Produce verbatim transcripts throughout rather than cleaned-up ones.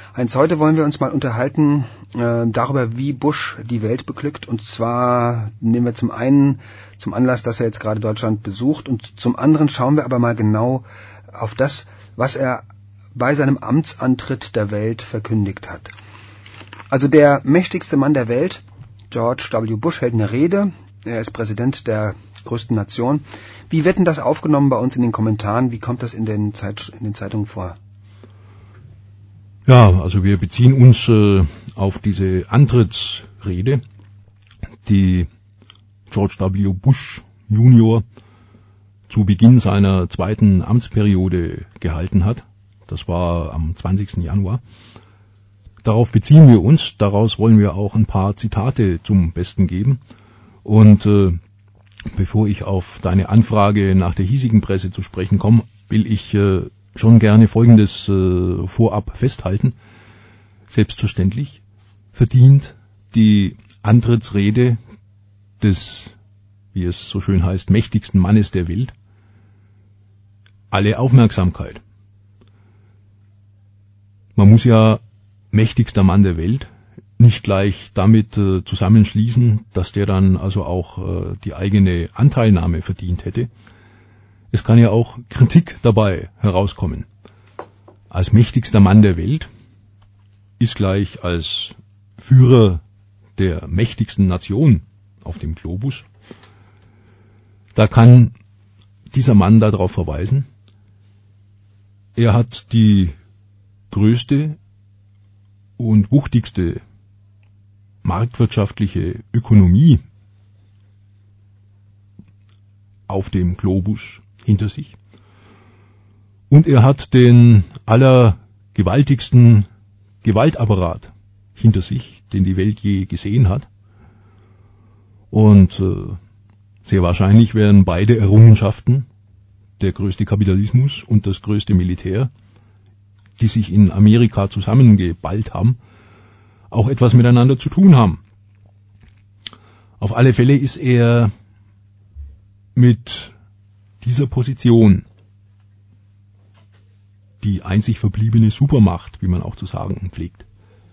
Heinz, heute wollen wir uns mal unterhalten äh, darüber, wie Bush die Welt beglückt. Und zwar nehmen wir zum einen zum Anlass, dass er jetzt gerade Deutschland besucht. Und zum anderen schauen wir aber mal genau auf das, was er bei seinem Amtsantritt der Welt verkündigt hat. Also der mächtigste Mann der Welt, George W. Bush, hält eine Rede. Er ist Präsident der größten Nation. Wie wird denn das aufgenommen bei uns in den Kommentaren? Wie kommt das in den, Zeit, in den Zeitungen vor? Ja, also wir beziehen uns äh, auf diese Antrittsrede, die George W. Bush Junior zu Beginn seiner zweiten Amtsperiode gehalten hat. Das war am zwanzigsten Januar. Darauf beziehen wir uns, daraus wollen wir auch ein paar Zitate zum Besten geben. Und äh, bevor ich auf deine Anfrage nach der hiesigen Presse zu sprechen komme, will ich äh, schon gerne Folgendes äh, vorab festhalten. Selbstverständlich verdient die Antrittsrede des, wie es so schön heißt, mächtigsten Mannes der Welt alle Aufmerksamkeit. Man muss ja mächtigster Mann der Welt nicht gleich damit äh, zusammenschließen, dass der dann also auch äh, die eigene Anteilnahme verdient hätte. Es kann ja auch Kritik dabei herauskommen. Als mächtigster Mann der Welt ist gleich als Führer der mächtigsten Nation auf dem Globus. Da kann dieser Mann darauf verweisen, er hat die größte und wuchtigste marktwirtschaftliche Ökonomie auf dem Globus hinter sich. Und er hat den allergewaltigsten Gewaltapparat hinter sich, den die Welt je gesehen hat. Und äh, sehr wahrscheinlich wären beide Errungenschaften, der größte Kapitalismus und das größte Militär, die sich in Amerika zusammengeballt haben, auch etwas miteinander zu tun haben. Auf alle Fälle ist er mit dieser Position die einzig verbliebene Supermacht, wie man auch zu sagen pflegt.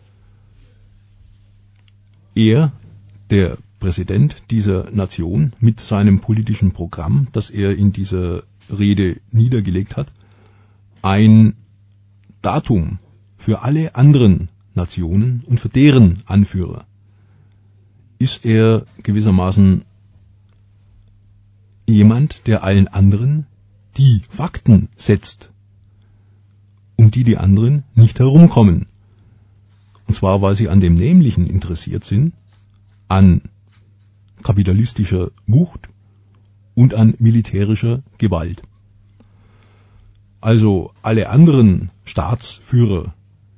Er, der Präsident dieser Nation, mit seinem politischen Programm, das er in dieser Rede niedergelegt hat, ein Datum für alle anderen Nationen und für deren Anführer, ist er gewissermaßen jemand, der allen anderen die Fakten setzt, um die die anderen nicht herumkommen. Und zwar, weil sie an dem Nämlichen interessiert sind, an kapitalistischer Wucht und an militärischer Gewalt. Also alle anderen Staatsführer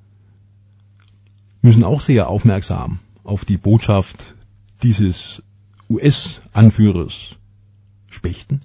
müssen auch sehr aufmerksam auf die Botschaft dieses U S-Anführers spechten.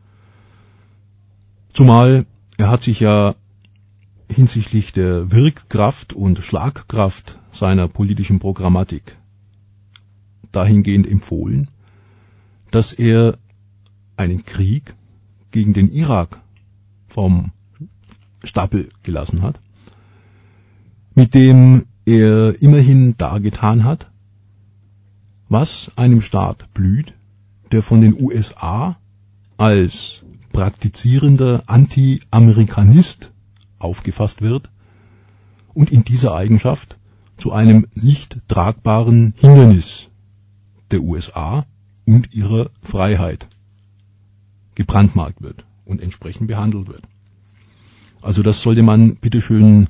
Zumal er hat sich ja hinsichtlich der Wirkkraft und Schlagkraft seiner politischen Programmatik dahingehend empfohlen, dass er einen Krieg gegen den Irak vom Stapel gelassen hat, mit dem er immerhin dargetan hat, was einem Staat blüht, der von den U S A als praktizierender Anti-Amerikanist aufgefasst wird und in dieser Eigenschaft zu einem nicht tragbaren Hindernis der U S A und ihrer Freiheit gebrandmarkt wird und entsprechend behandelt wird. Also das sollte man bitteschön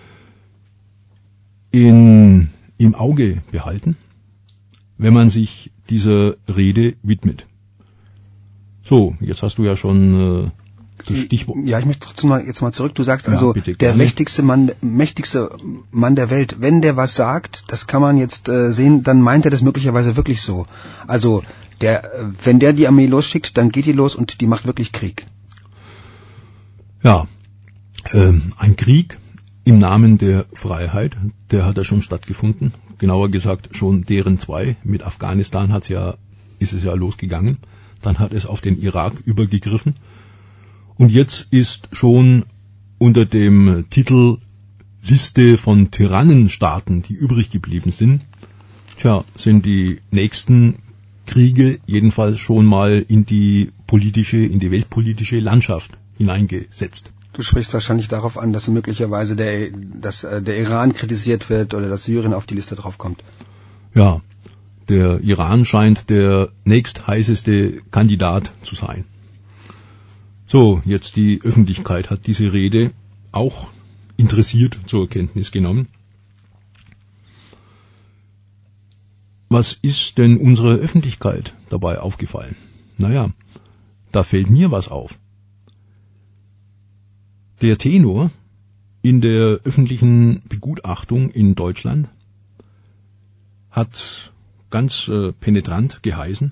in, im Auge behalten, wenn man sich dieser Rede widmet. So, jetzt hast du ja schon äh, das Stichwort. Ja, ich möchte trotzdem mal jetzt mal zurück. Du sagst ja, also, bitte, der mächtigste Mann, mächtigste Mann der Welt. Wenn der was sagt, das kann man jetzt äh, sehen, dann meint er das möglicherweise wirklich so. Also, der, wenn der die Armee losschickt, dann geht die los und die macht wirklich Krieg. Ja, ähm, ein Krieg im Namen der Freiheit, der hat ja schon stattgefunden. Genauer gesagt schon deren zwei. Mit Afghanistan hat's ja, ist es ja losgegangen. Dann hat es auf den Irak übergegriffen. Und jetzt ist schon unter dem Titel Liste von Tyrannenstaaten, die übrig geblieben sind, tja, sind die nächsten Kriege jedenfalls schon mal in die politische, in die weltpolitische Landschaft hineingesetzt. Du sprichst wahrscheinlich darauf an, dass möglicherweise der, dass der Iran kritisiert wird oder dass Syrien auf die Liste draufkommt. Ja, der Iran scheint der nächstheißeste Kandidat zu sein. So, jetzt die Öffentlichkeit hat diese Rede auch interessiert zur Kenntnis genommen. Was ist denn unserer Öffentlichkeit dabei aufgefallen? Naja, da fällt mir was auf. Der Tenor in der öffentlichen Begutachtung in Deutschland hat ganz äh, penetrant geheißen: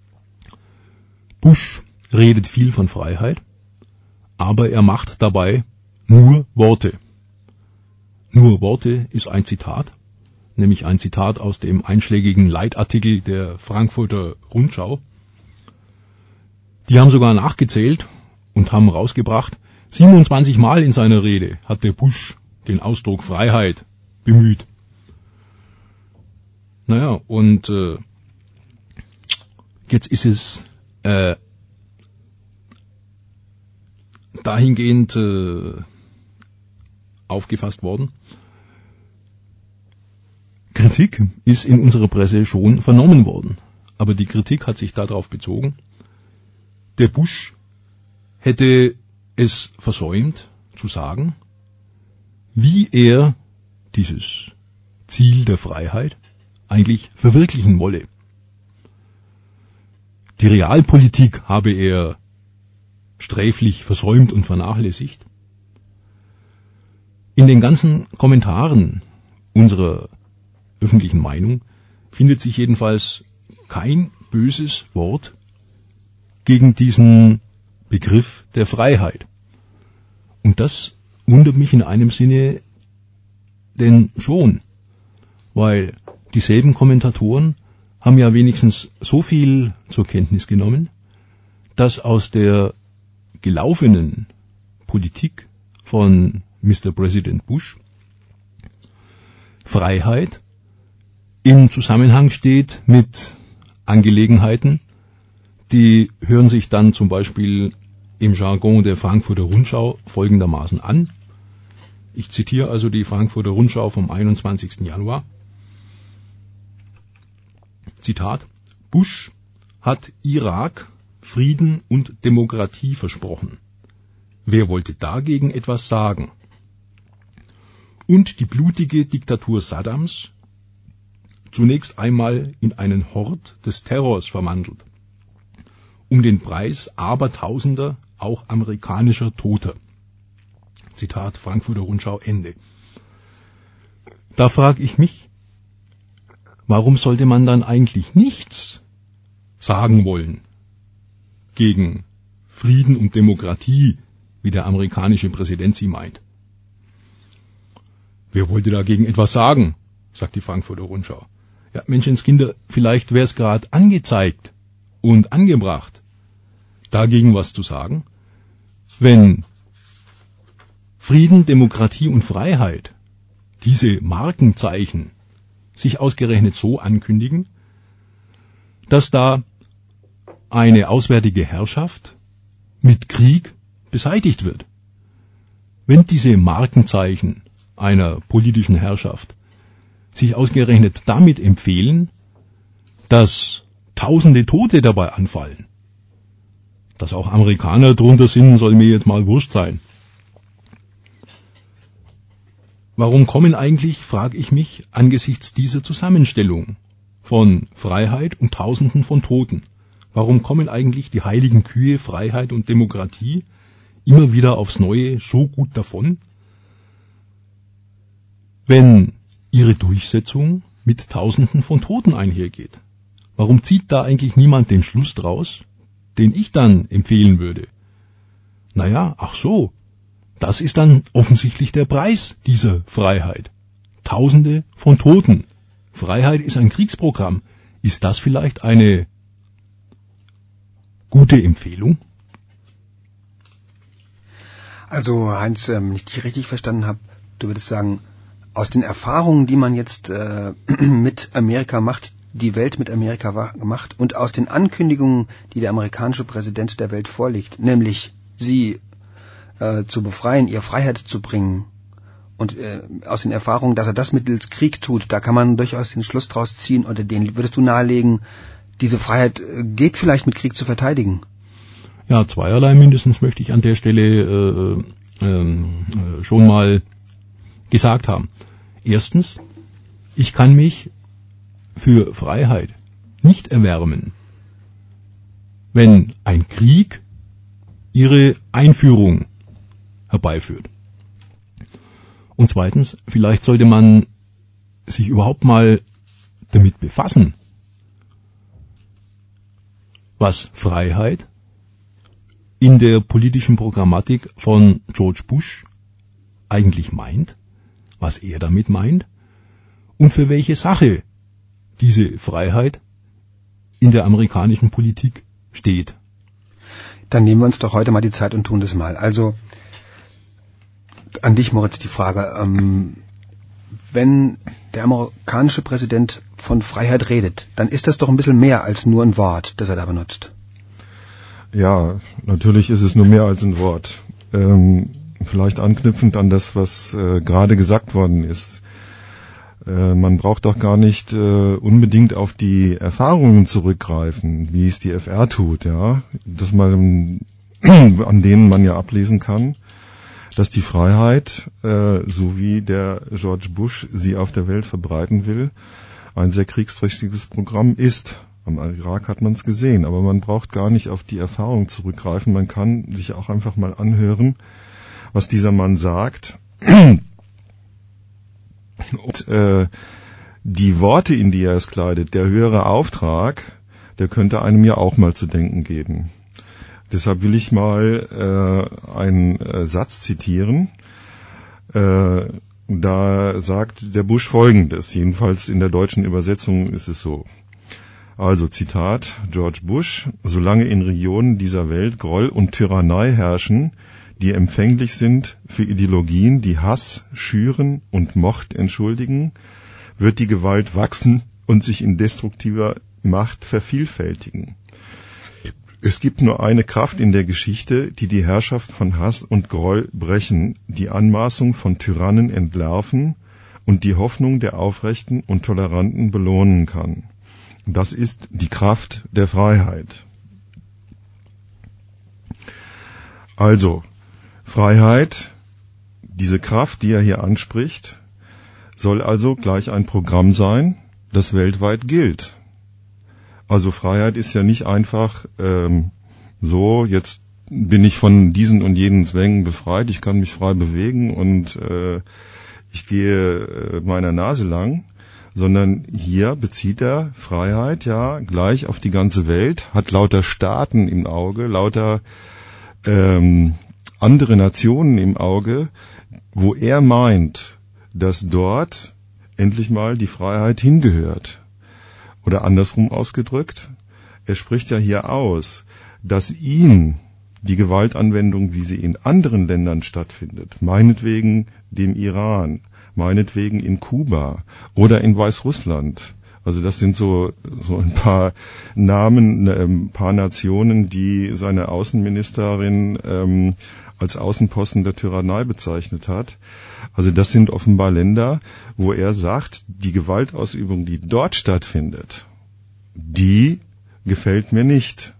Bush redet viel von Freiheit, aber er macht dabei nur Worte. Nur Worte ist ein Zitat, nämlich ein Zitat aus dem einschlägigen Leitartikel der Frankfurter Rundschau. Die haben sogar nachgezählt und haben rausgebracht, siebenundzwanzig Mal in seiner Rede hat der Bush den Ausdruck Freiheit bemüht. Naja, und äh, jetzt ist es äh, dahingehend äh, aufgefasst worden. Kritik ist in unserer Presse schon vernommen worden, aber die Kritik hat sich darauf bezogen, der Bush hätte es versäumt zu sagen, wie er dieses Ziel der Freiheit eigentlich verwirklichen wolle. Die Realpolitik habe er sträflich versäumt und vernachlässigt. In den ganzen Kommentaren unserer öffentlichen Meinung findet sich jedenfalls kein böses Wort gegen diesen Begriff der Freiheit. Und das wundert mich in einem Sinne denn schon, weil dieselben Kommentatoren haben ja wenigstens so viel zur Kenntnis genommen, dass aus der gelaufenen Politik von Mister President Bush Freiheit im Zusammenhang steht mit Angelegenheiten, die hören sich dann zum Beispiel im Jargon der Frankfurter Rundschau folgendermaßen an. Ich zitiere also die Frankfurter Rundschau vom einundzwanzigsten Januar. Zitat: Bush hat Irak Frieden und Demokratie versprochen. Wer wollte dagegen etwas sagen? Und die blutige Diktatur Saddams zunächst einmal in einen Hort des Terrors verwandelt, um den Preis abertausender, auch amerikanischer Toter. Zitat Frankfurter Rundschau, Ende. Da frage ich mich, warum sollte man dann eigentlich nichts sagen wollen gegen Frieden und Demokratie, wie der amerikanische Präsident sie meint? Wer wollte dagegen etwas sagen, sagt die Frankfurter Rundschau. Ja, Menschenskinder, vielleicht wäre es gerade angezeigt und angebracht, dagegen was zu sagen, wenn Frieden, Demokratie und Freiheit, diese Markenzeichen, sich ausgerechnet so ankündigen, dass da eine auswärtige Herrschaft mit Krieg beseitigt wird. Wenn diese Markenzeichen einer politischen Herrschaft sich ausgerechnet damit empfehlen, dass tausende Tote dabei anfallen, dass auch Amerikaner drunter sind, soll mir jetzt mal wurscht sein. Warum kommen eigentlich, frage ich mich, angesichts dieser Zusammenstellung von Freiheit und Tausenden von Toten, warum kommen eigentlich die heiligen Kühe Freiheit und Demokratie immer wieder aufs Neue so gut davon, wenn ihre Durchsetzung mit Tausenden von Toten einhergeht? Warum zieht da eigentlich niemand den Schluss draus, den ich dann empfehlen würde? Naja, ach so, das ist dann offensichtlich der Preis dieser Freiheit. Tausende von Toten. Freiheit ist ein Kriegsprogramm. Ist das vielleicht eine gute Empfehlung? Also Heinz, wenn ich dich richtig verstanden habe, du würdest sagen, aus den Erfahrungen, die man jetzt äh, mit Amerika macht, die Welt mit Amerika gemacht und aus den Ankündigungen, die der amerikanische Präsident der Welt vorlegt, nämlich sie äh, zu befreien, ihr Freiheit zu bringen, und äh, aus den Erfahrungen, dass er das mittels Krieg tut, da kann man durchaus den Schluss draus ziehen, oder den würdest du nahelegen, diese Freiheit äh, geht vielleicht mit Krieg zu verteidigen? Ja, zweierlei mindestens möchte ich an der Stelle äh, äh, schon mal gesagt haben. Erstens, ich kann mich für Freiheit nicht erwärmen, wenn ein Krieg ihre Einführung herbeiführt. Und zweitens, vielleicht sollte man sich überhaupt mal damit befassen, was Freiheit in der politischen Programmatik von George Bush eigentlich meint, was er damit meint und für welche Sache diese Freiheit in der amerikanischen Politik steht. Dann nehmen wir uns doch heute mal die Zeit und tun das mal. Also an dich, Moritz, die Frage, ähm, wenn der amerikanische Präsident von Freiheit redet, dann ist das doch ein bisschen mehr als nur ein Wort, das er da benutzt. Ja, natürlich ist es nur mehr als ein Wort. Ähm, vielleicht anknüpfend an das, was äh, gerade gesagt worden ist. Äh, man braucht doch gar nicht äh, unbedingt auf die Erfahrungen zurückgreifen, wie es die F R tut, ja, dass man an denen man ja ablesen kann, dass die Freiheit, äh, so wie der George Bush sie auf der Welt verbreiten will, ein sehr kriegsträchtiges Programm ist. Am Irak hat man es gesehen, aber man braucht gar nicht auf die Erfahrung zurückgreifen. Man kann sich auch einfach mal anhören, was dieser Mann sagt. Und äh, die Worte, in die er es kleidet, der höhere Auftrag, der könnte einem ja auch mal zu denken geben. Deshalb will ich mal äh, einen äh, Satz zitieren. Äh, da sagt der Bush Folgendes, jedenfalls in der deutschen Übersetzung ist es so. Also Zitat George Bush: Solange in Regionen dieser Welt Groll und Tyrannei herrschen, die empfänglich sind für Ideologien, die Hass schüren und Mord entschuldigen, wird die Gewalt wachsen und sich in destruktiver Macht vervielfältigen. Es gibt nur eine Kraft in der Geschichte, die die Herrschaft von Hass und Groll brechen, die Anmaßung von Tyrannen entlarven und die Hoffnung der Aufrechten und Toleranten belohnen kann. Das ist die Kraft der Freiheit. Also, Freiheit, diese Kraft, die er hier anspricht, soll also gleich ein Programm sein, das weltweit gilt. Also Freiheit ist ja nicht einfach ähm, so, jetzt bin ich von diesen und jenen Zwängen befreit, ich kann mich frei bewegen und äh, ich gehe äh, meiner Nase lang, sondern hier bezieht er Freiheit ja gleich auf die ganze Welt, hat lauter Staaten im Auge, lauter ähm, andere Nationen im Auge, wo er meint, dass dort endlich mal die Freiheit hingehört. Oder andersrum ausgedrückt, er spricht ja hier aus, dass ihm die Gewaltanwendung, wie sie in anderen Ländern stattfindet, meinetwegen dem Iran, meinetwegen in Kuba oder in Weißrussland. Also das sind so, so ein paar Namen, ein paar Nationen, die seine Außenministerin ähm, als Außenposten der Tyrannei bezeichnet hat. Also das sind offenbar Länder, wo er sagt, die Gewaltausübung, die dort stattfindet, die gefällt mir nicht.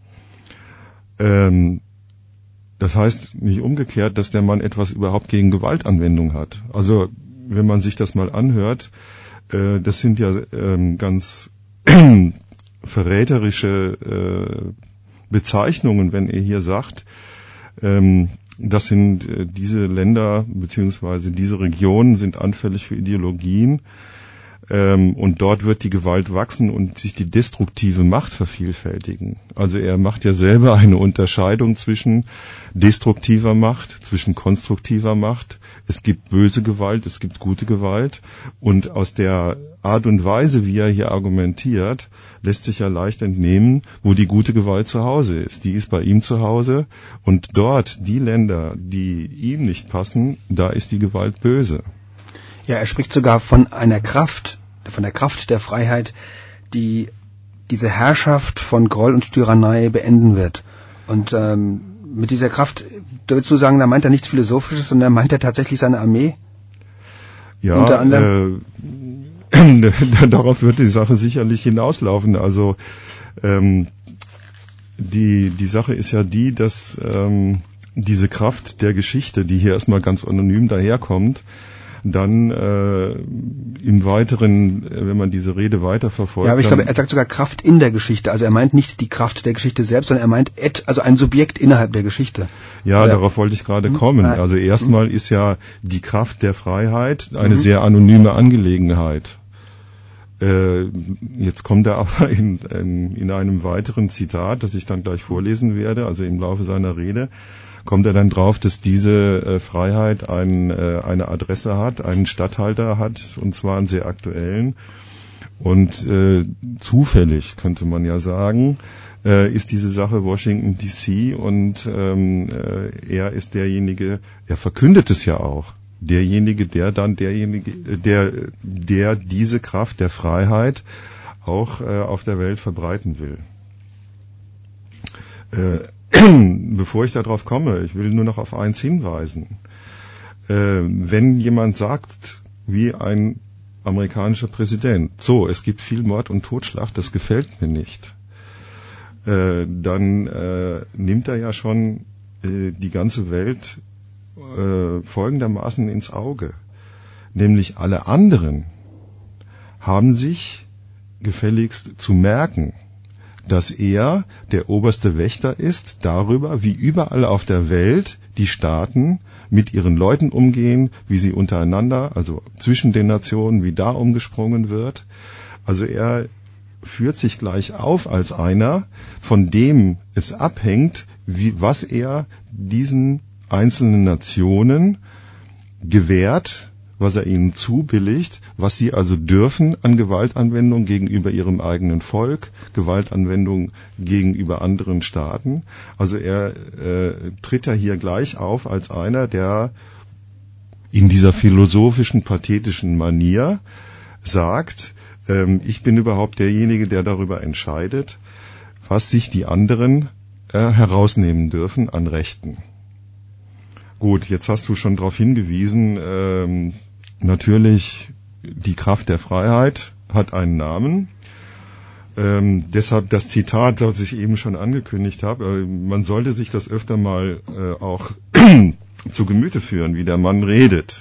Ähm, Das heißt nicht umgekehrt, dass der Mann etwas überhaupt gegen Gewaltanwendung hat. Also wenn man sich das mal anhört, äh, das sind ja ähm, ganz verräterische äh, Bezeichnungen, wenn er hier sagt, ähm, das sind äh, diese Länder beziehungsweise diese Regionen sind anfällig für Ideologien. Ähm, und dort wird die Gewalt wachsen und sich die destruktive Macht vervielfältigen. Also er macht ja selber eine Unterscheidung zwischen destruktiver Macht, zwischen konstruktiver Macht. Es gibt böse Gewalt, es gibt gute Gewalt. Und aus der Art und Weise, wie er hier argumentiert, lässt sich ja leicht entnehmen, wo die gute Gewalt zu Hause ist. Die ist bei ihm zu Hause. Und dort, die Länder, die ihm nicht passen, da ist die Gewalt böse. Ja, er spricht sogar von einer Kraft, von der Kraft der Freiheit, die diese Herrschaft von Groll und Tyrannei beenden wird. Und ähm, mit dieser Kraft, da würdest du sagen, da meint er nichts Philosophisches, sondern meint er tatsächlich seine Armee? Ja, Unter anderem? Äh, darauf wird die Sache sicherlich hinauslaufen. Also ähm, die, die Sache ist ja die, dass ähm, diese Kraft der Geschichte, die hier erstmal ganz anonym daherkommt, dann äh, im Weiteren, wenn man diese Rede weiterverfolgt... Ja, aber ich glaube, er sagt sogar Kraft in der Geschichte. Also er meint nicht die Kraft der Geschichte selbst, sondern er meint et, also ein Subjekt innerhalb der Geschichte. Ja, Oder, darauf wollte ich gerade hm? kommen. Ah, Also erstmal hm? ist ja die Kraft der Freiheit eine Mhm. sehr anonyme Angelegenheit. Äh, jetzt kommt er aber in, in, in einem weiteren Zitat, das ich dann gleich vorlesen werde, also im Laufe seiner Rede, kommt er dann drauf, dass diese äh, Freiheit ein, äh, eine Adresse hat, einen Statthalter hat, und zwar einen sehr aktuellen. Und äh, zufällig, könnte man ja sagen, äh, ist diese Sache Washington D C und ähm, äh, er ist derjenige, er verkündet es ja auch, derjenige, der dann derjenige, der, der diese Kraft der Freiheit auch äh, auf der Welt verbreiten will. Äh, Bevor ich darauf komme, ich will nur noch auf eins hinweisen. Äh, wenn jemand sagt, wie ein amerikanischer Präsident, so, es gibt viel Mord und Totschlag, das gefällt mir nicht, äh, dann äh, nimmt er ja schon äh, die ganze Welt äh, folgendermaßen ins Auge. Nämlich alle anderen haben sich gefälligst zu merken, dass er der oberste Wächter ist darüber, wie überall auf der Welt die Staaten mit ihren Leuten umgehen, wie sie untereinander, also zwischen den Nationen, wie da umgesprungen wird. Also er führt sich gleich auf als einer, von dem es abhängt, wie, was er diesen einzelnen Nationen gewährt, was er ihnen zubilligt, was sie also dürfen an Gewaltanwendung gegenüber ihrem eigenen Volk, Gewaltanwendung gegenüber anderen Staaten. Also er äh, tritt ja hier gleich auf als einer, der in dieser philosophischen, pathetischen Manier sagt, ähm, ich bin überhaupt derjenige, der darüber entscheidet, was sich die anderen äh, herausnehmen dürfen an Rechten. Gut, jetzt hast du schon darauf hingewiesen, ähm, natürlich die Kraft der Freiheit hat einen Namen. Ähm, deshalb das Zitat, das ich eben schon angekündigt habe, äh, man sollte sich das öfter mal äh, auch zu Gemüte führen, wie der Mann redet.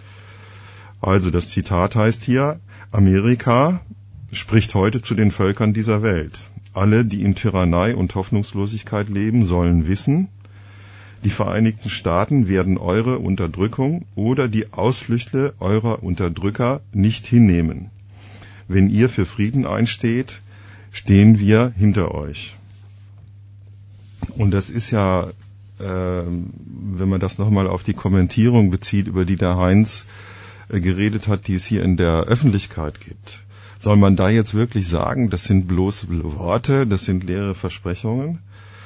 Also das Zitat heißt hier, Amerika spricht heute zu den Völkern dieser Welt. Alle, die in Tyrannei und Hoffnungslosigkeit leben, sollen wissen, die Vereinigten Staaten werden eure Unterdrückung oder die Ausflüchte eurer Unterdrücker nicht hinnehmen. Wenn ihr für Frieden einsteht, stehen wir hinter euch. Und das ist ja, äh, wenn man das nochmal auf die Kommentierung bezieht, über die der Heinz äh, geredet hat, die es hier in der Öffentlichkeit gibt. Soll man da jetzt wirklich sagen, das sind bloß Worte, das sind leere Versprechungen?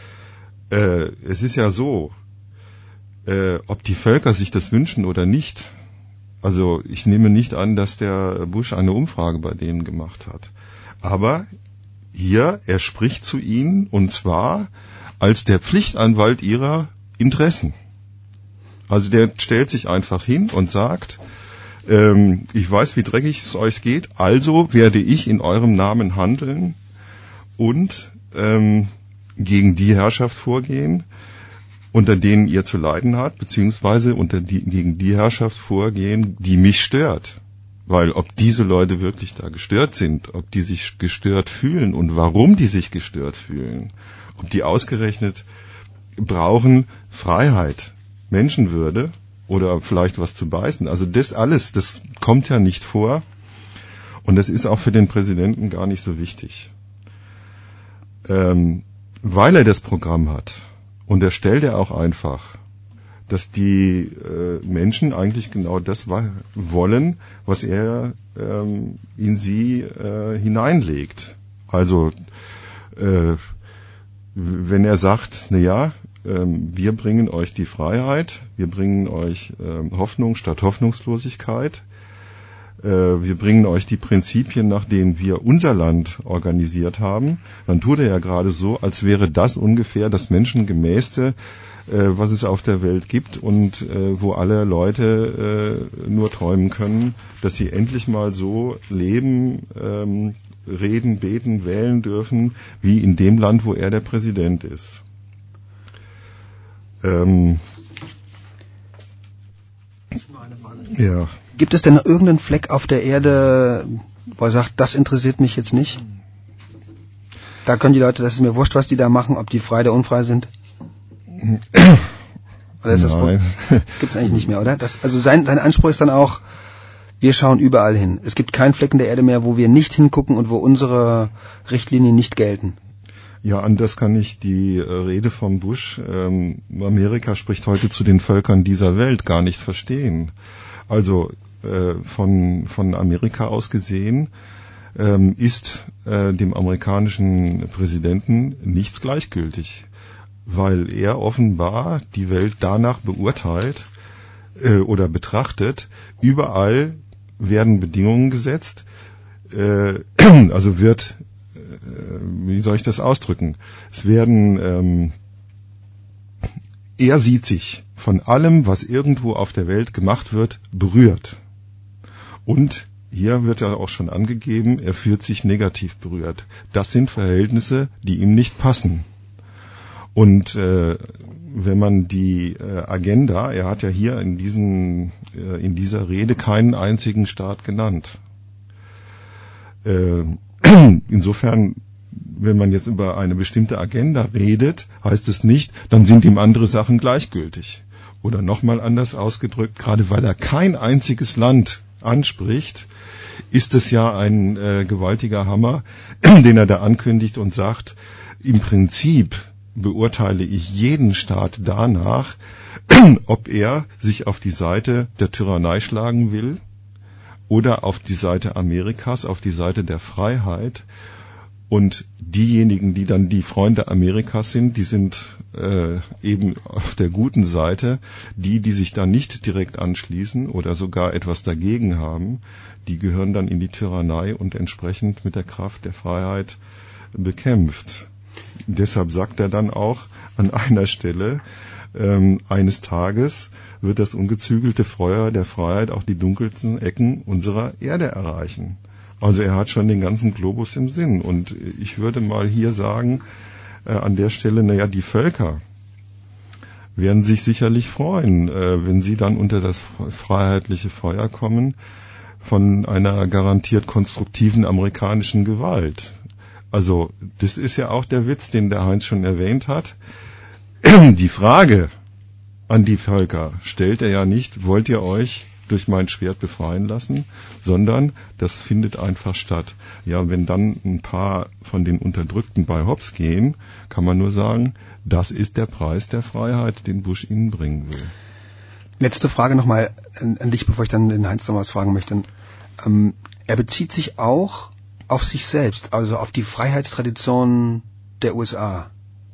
Äh, es ist ja so, äh, ob die Völker sich das wünschen oder nicht. Also ich nehme nicht an, dass der Bush eine Umfrage bei denen gemacht hat. Aber hier, er spricht zu ihnen, und zwar als der Pflichtanwalt ihrer Interessen. Also der stellt sich einfach hin und sagt, ähm, ich weiß, wie dreckig es euch geht, also werde ich in eurem Namen handeln und ähm, gegen die Herrschaft vorgehen, unter denen ihr zu leiden habt, beziehungsweise unter die, gegen die Herrschaft vorgehen, die mich stört. Weil ob diese Leute wirklich da gestört sind, ob die sich gestört fühlen und warum die sich gestört fühlen, ob die ausgerechnet brauchen Freiheit, Menschenwürde oder vielleicht was zu beißen. Also das alles, das kommt ja nicht vor und das ist auch für den Präsidenten gar nicht so wichtig. Ähm, weil er das Programm hat, unterstellt er auch einfach, dass die äh, Menschen eigentlich genau das wollen, was er ähm, in sie äh, hineinlegt. Also äh, wenn er sagt, na ja, ähm, wir bringen euch die Freiheit, wir bringen euch ähm, Hoffnung statt Hoffnungslosigkeit, wir bringen euch die Prinzipien, nach denen wir unser Land organisiert haben, dann tut er ja gerade so, als wäre das ungefähr das menschengemäßte, was es auf der Welt gibt und wo alle Leute nur träumen können, dass sie endlich mal so leben, reden, beten, wählen dürfen, wie in dem Land, wo er der Präsident ist. Ähm, Nur eine Frage. Ja. Gibt es denn noch irgendeinen Fleck auf der Erde, wo er sagt, das interessiert mich jetzt nicht? Da können die Leute, das ist mir wurscht, was die da machen, ob die frei oder unfrei sind? Oder ist das Nein. Gibt es eigentlich nicht mehr, oder? Das, also sein, sein Anspruch ist dann auch, wir schauen überall hin. Es gibt keinen Flecken der Erde mehr, wo wir nicht hingucken und wo unsere Richtlinien nicht gelten. Ja, anders kann ich die äh, Rede von Bush, ähm, Amerika spricht heute zu den Völkern dieser Welt, gar nicht verstehen. Also äh, von, von Amerika aus gesehen ähm, ist äh, dem amerikanischen Präsidenten nichts gleichgültig, weil er offenbar die Welt danach beurteilt äh, oder betrachtet. Überall werden Bedingungen gesetzt, äh, also wird wie soll ich das ausdrücken? Es werden, ähm, er sieht sich von allem, was irgendwo auf der Welt gemacht wird, berührt. Und hier wird ja auch schon angegeben, er fühlt sich negativ berührt. Das sind Verhältnisse, die ihm nicht passen. Und äh, wenn man die äh, Agenda, er hat ja hier in, diesen, äh, in dieser Rede keinen einzigen Staat genannt. Äh, Insofern, wenn man jetzt über eine bestimmte Agenda redet, heißt es nicht, dann sind ihm andere Sachen gleichgültig. Oder nochmal anders ausgedrückt, gerade weil er kein einziges Land anspricht, ist es ja ein äh, gewaltiger Hammer, den er da ankündigt und sagt, im Prinzip beurteile ich jeden Staat danach, ob er sich auf die Seite der Tyrannei schlagen will oder auf die Seite Amerikas, auf die Seite der Freiheit. Und diejenigen, die dann die Freunde Amerikas sind, die sind äh, eben auf der guten Seite. Die, die sich da nicht direkt anschließen oder sogar etwas dagegen haben, die gehören dann in die Tyrannei und entsprechend mit der Kraft der Freiheit bekämpft. Deshalb sagt er dann auch an einer Stelle, ähm, eines Tages wird das ungezügelte Feuer der Freiheit auch die dunkelsten Ecken unserer Erde erreichen. Also er hat schon den ganzen Globus im Sinn. Und ich würde mal hier sagen, äh, an der Stelle, naja, die Völker werden sich sicherlich freuen, äh, wenn sie dann unter das freiheitliche Feuer kommen von einer garantiert konstruktiven amerikanischen Gewalt. Also das ist ja auch der Witz, den der Heinz schon erwähnt hat. Die Frage an die Völker stellt er ja nicht, wollt ihr euch durch mein Schwert befreien lassen, sondern das findet einfach statt. Ja, wenn dann ein paar von den Unterdrückten bei Hops gehen, kann man nur sagen, das ist der Preis der Freiheit, den Bush ihnen bringen will. Letzte Frage nochmal an, an dich, bevor ich dann den Heinz noch was fragen möchte. Ähm, er bezieht sich auch auf sich selbst, also auf die Freiheitstradition der U S A.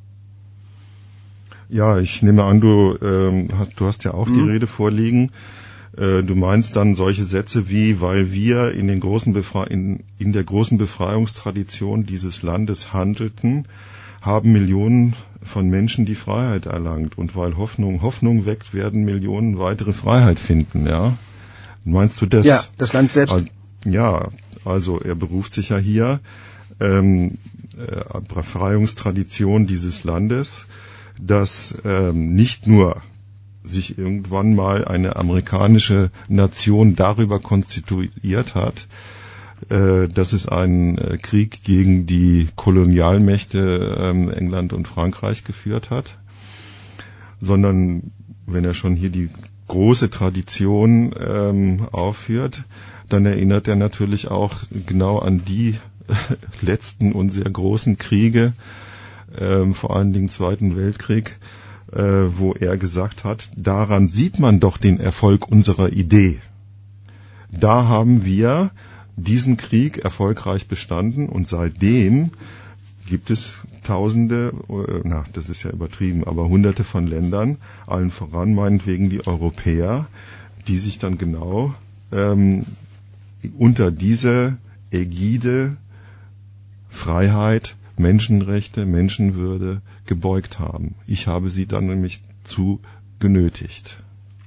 Ja, ich nehme an, du, ähm, du hast ja auch mhm. die Rede vorliegen. Äh, du meinst dann solche Sätze wie, weil wir in, den großen Befre- in, in der großen Befreiungstradition dieses Landes handelten, haben Millionen von Menschen die Freiheit erlangt. Und weil Hoffnung Hoffnung weckt, werden Millionen weitere Freiheit finden. Ja, meinst du das? Ja, das Land selbst. Ja, also er beruft sich ja hier ähm, äh, Befreiungstradition dieses Landes, dass ähm, nicht nur sich irgendwann mal eine amerikanische Nation darüber konstituiert hat, äh, dass es einen äh, Krieg gegen die Kolonialmächte ähm, England und Frankreich geführt hat, sondern wenn er schon hier die große Tradition ähm, aufführt, dann erinnert er natürlich auch genau an die letzten und sehr großen Kriege, ähm, vor allen Dingen Zweiten Weltkrieg, äh, wo er gesagt hat, daran sieht man doch den Erfolg unserer Idee. Da haben wir diesen Krieg erfolgreich bestanden und seitdem gibt es Tausende, na, das ist ja übertrieben, aber Hunderte von Ländern, allen voran meinetwegen die Europäer, die sich dann genau ähm, unter dieser Ägide Freiheit, Menschenrechte, Menschenwürde gebeugt haben. Ich habe sie dann nämlich zu genötigt.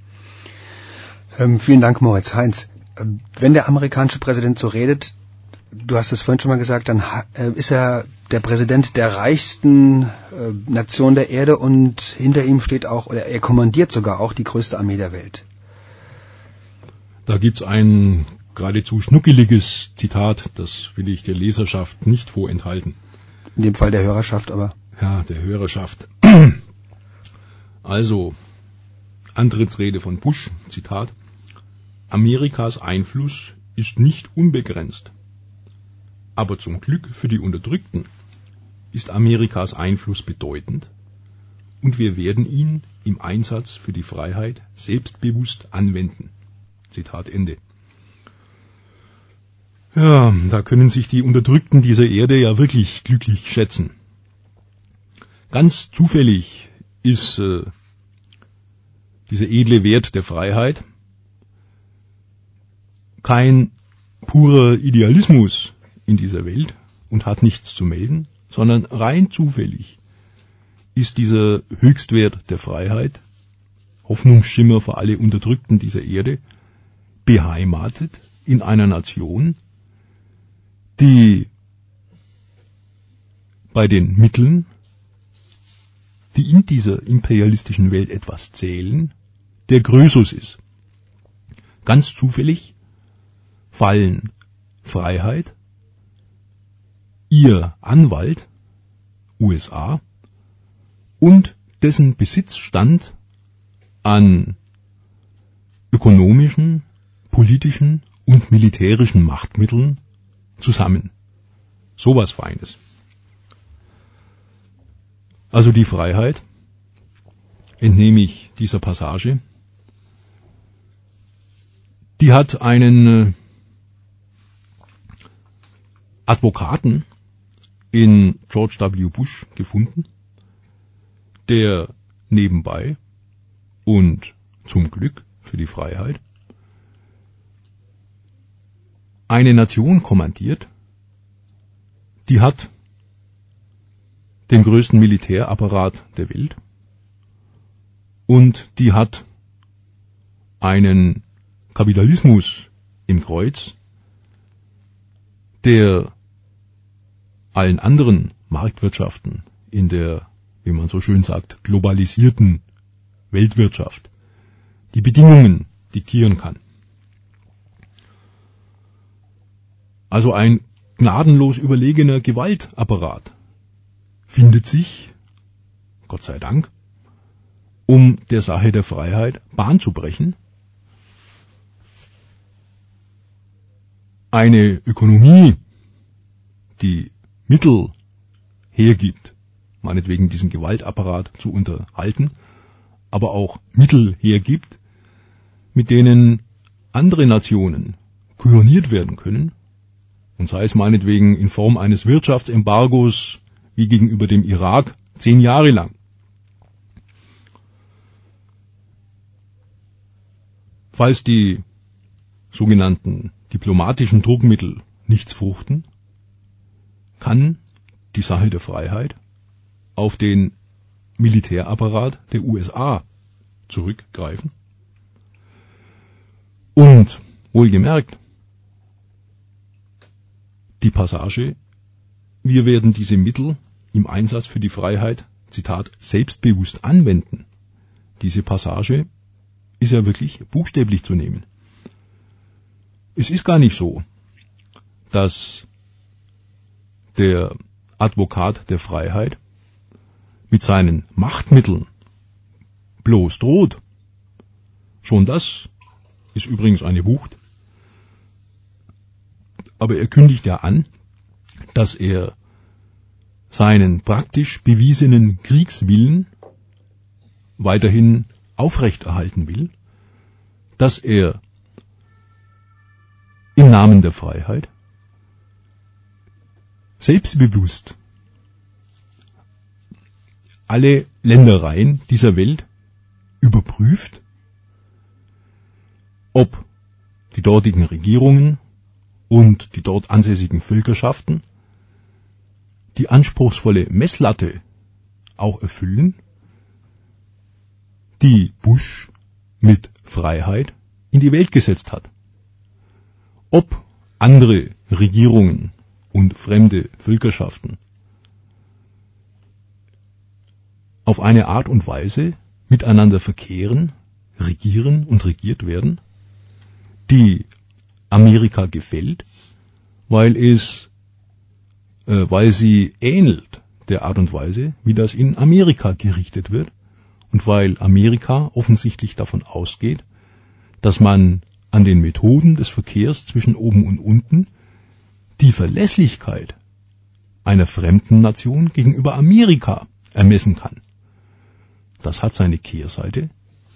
Ähm, vielen Dank, Moritz Heinz. Ähm, wenn der amerikanische Präsident so redet, du hast es vorhin schon mal gesagt, dann äh, ist er der Präsident der reichsten äh, Nation der Erde und hinter ihm steht auch, oder er kommandiert sogar auch die größte Armee der Welt. Da gibt's ein geradezu schnuckeliges Zitat, das will ich der Leserschaft nicht vorenthalten. In dem Fall der Hörerschaft aber. Ja, der Hörerschaft. Also, Antrittsrede von Bush, Zitat: Amerikas Einfluss ist nicht unbegrenzt. Aber zum Glück für die Unterdrückten ist Amerikas Einfluss bedeutend und wir werden ihn im Einsatz für die Freiheit selbstbewusst anwenden. Zitat Ende. Ja, da können sich die Unterdrückten dieser Erde ja wirklich glücklich schätzen. Ganz zufällig ist äh, dieser edle Wert der Freiheit kein purer Idealismus in dieser Welt und hat nichts zu melden, sondern rein zufällig ist dieser Höchstwert der Freiheit, Hoffnungsschimmer für alle Unterdrückten dieser Erde, beheimatet in einer Nation, die bei den Mitteln, die in dieser imperialistischen Welt etwas zählen, der Größus ist. Ganz zufällig fallen Freiheit, ihr Anwalt, U S A, und dessen Besitzstand an ökonomischen, politischen und militärischen Machtmitteln zusammen. Sowas Feines. Also die Freiheit, entnehme ich dieser Passage, die hat einen Advokaten in George W. Bush gefunden, der nebenbei und zum Glück für die Freiheit eine Nation kommandiert, die hat den größten Militärapparat der Welt und die hat einen Kapitalismus im Kreuz, der allen anderen Marktwirtschaften in der, wie man so schön sagt, globalisierten Weltwirtschaft die Bedingungen diktieren kann. Also ein gnadenlos überlegener Gewaltapparat findet sich, Gott sei Dank, um der Sache der Freiheit Bahn zu brechen. Eine Ökonomie, die Mittel hergibt, meinetwegen diesen Gewaltapparat zu unterhalten, aber auch Mittel hergibt, mit denen andere Nationen kujoniert werden können, und sei es meinetwegen in Form eines Wirtschaftsembargos wie gegenüber dem Irak zehn Jahre lang. Falls die sogenannten diplomatischen Druckmittel nichts fruchten, kann die Sache der Freiheit auf den Militärapparat der U S A zurückgreifen. Und wohlgemerkt, die Passage, wir werden diese Mittel im Einsatz für die Freiheit, Zitat, selbstbewusst anwenden. Diese Passage ist ja wirklich buchstäblich zu nehmen. Es ist gar nicht so, dass der Advokat der Freiheit mit seinen Machtmitteln bloß droht. Schon das ist übrigens eine Wucht. Aber er kündigt ja an, dass er seinen praktisch bewiesenen Kriegswillen weiterhin aufrechterhalten will, dass er im Namen der Freiheit selbstbewusst alle Ländereien dieser Welt überprüft, ob die dortigen Regierungen und die dort ansässigen Völkerschaften die anspruchsvolle Messlatte auch erfüllen, die Bush mit Freiheit in die Welt gesetzt hat. Ob andere Regierungen und fremde Völkerschaften auf eine Art und Weise miteinander verkehren, regieren und regiert werden, die Amerika gefällt, weil es, äh, weil sie ähnelt der Art und Weise, wie das in Amerika gerichtet wird, und weil Amerika offensichtlich davon ausgeht, dass man an den Methoden des Verkehrs zwischen oben und unten die Verlässlichkeit einer fremden Nation gegenüber Amerika ermessen kann. Das hat seine Kehrseite.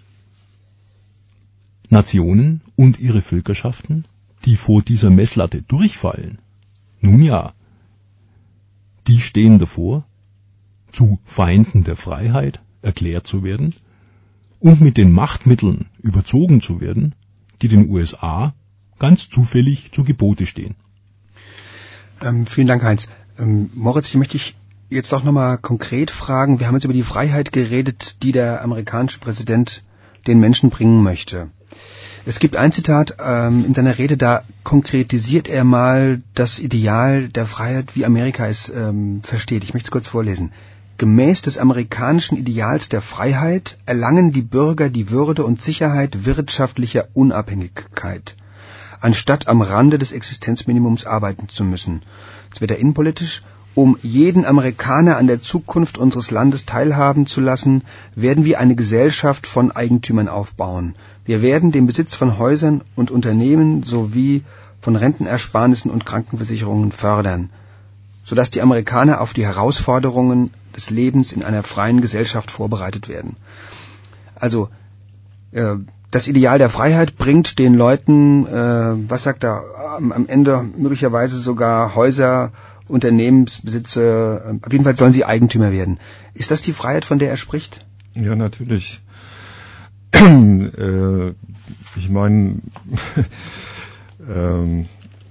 Nationen und ihre Völkerschaften, die vor dieser Messlatte durchfallen, nun ja, die stehen davor, zu Feinden der Freiheit erklärt zu werden und mit den Machtmitteln überzogen zu werden, die den U S A ganz zufällig zu Gebote stehen. Ähm, vielen Dank, Heinz. Ähm, Moritz, ich möchte dich jetzt doch nochmal konkret fragen. Wir haben jetzt über die Freiheit geredet, die der amerikanische Präsident den Menschen bringen möchte. Es gibt ein Zitat ähm, in seiner Rede, da konkretisiert er mal das Ideal der Freiheit, wie Amerika es ähm, versteht. Ich möchte es kurz vorlesen. Gemäß des amerikanischen Ideals der Freiheit erlangen die Bürger die Würde und Sicherheit wirtschaftlicher Unabhängigkeit, anstatt am Rande des Existenzminimums arbeiten zu müssen. Jetzt wird er innenpolitisch. Um jeden Amerikaner an der Zukunft unseres Landes teilhaben zu lassen, werden wir eine Gesellschaft von Eigentümern aufbauen. Wir werden den Besitz von Häusern und Unternehmen sowie von Rentenersparnissen und Krankenversicherungen fördern, sodass die Amerikaner auf die Herausforderungen des Lebens in einer freien Gesellschaft vorbereitet werden. Also, äh, das Ideal der Freiheit bringt den Leuten, äh, was sagt er, am, am Ende möglicherweise sogar Häuser, Unternehmensbesitze, auf jeden Fall sollen sie Eigentümer werden. Ist das die Freiheit, von der er spricht? Ja, natürlich. äh, ich meine, ähm,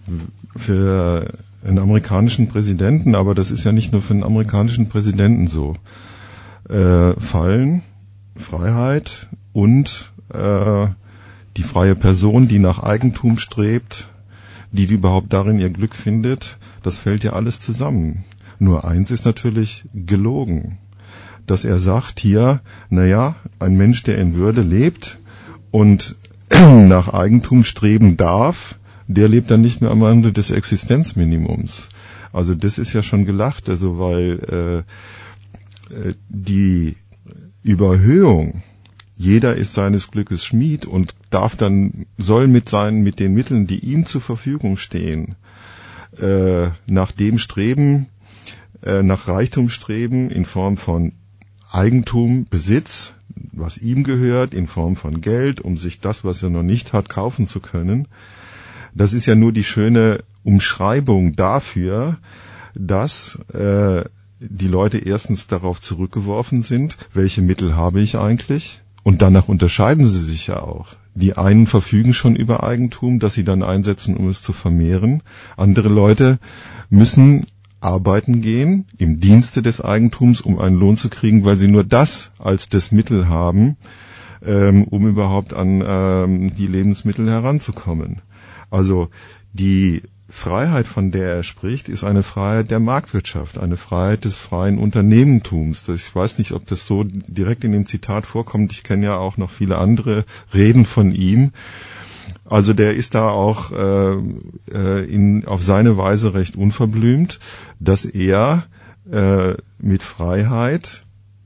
für einen amerikanischen Präsidenten, aber das ist ja nicht nur für einen amerikanischen Präsidenten so, äh, fallen Freiheit und äh, die freie Person, die nach Eigentum strebt, die überhaupt darin ihr Glück findet, das fällt ja alles zusammen. Nur eins ist natürlich gelogen, dass er sagt hier, naja, ein Mensch, der in Würde lebt und nach Eigentum streben darf, der lebt dann nicht mehr am Rande des Existenzminimums. Also das ist ja schon gelacht, also weil äh, die Überhöhung, jeder ist seines Glückes Schmied und darf dann, soll mit seinen, mit den Mitteln, die ihm zur Verfügung stehen, äh, nach dem streben, äh, nach Reichtum streben in Form von Eigentum, Besitz, was ihm gehört, in Form von Geld, um sich das, was er noch nicht hat, kaufen zu können. Das ist ja nur die schöne Umschreibung dafür, dass äh, die Leute erstens darauf zurückgeworfen sind, welche Mittel habe ich eigentlich? Und danach unterscheiden sie sich ja auch. Die einen verfügen schon über Eigentum, das sie dann einsetzen, um es zu vermehren. Andere Leute müssen arbeiten gehen im Dienste des Eigentums, um einen Lohn zu kriegen, weil sie nur das als das Mittel haben, ähm, um überhaupt an ähm, die Lebensmittel heranzukommen. Also die Freiheit, von der er spricht, ist eine Freiheit der Marktwirtschaft, eine Freiheit des freien Unternehmertums. Ich weiß nicht, ob das so direkt in dem Zitat vorkommt. Ich kenne ja auch noch viele andere Reden von ihm. Also der ist da auch äh, in, auf seine Weise recht unverblümt, dass er äh, mit Freiheit